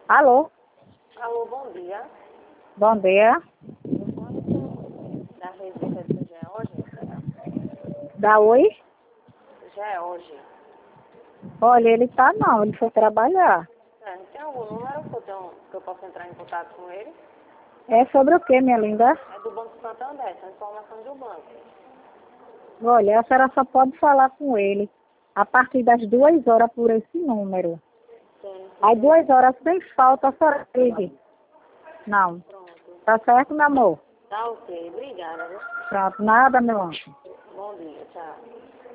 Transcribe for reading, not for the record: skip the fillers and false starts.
Alô? Alô, bom dia. Bom dia. Da revista do George. Da Oi? George. Olha, ele tá não, ele foi trabalhar. Tem algum número que eu posso entrar em contato com ele? É sobre o que, minha linda? É do Banco Santander, essa informação do banco. Olha, a senhora só pode falar com ele a partir das 2 horas por esse número. Sim. Às 2 horas, sem falta, a senhora ligue. Não. Pronto. Tá certo, meu amor? Tá ok. Obrigada, viu? Pronto, nada, meu anjo. Bom dia, tchau.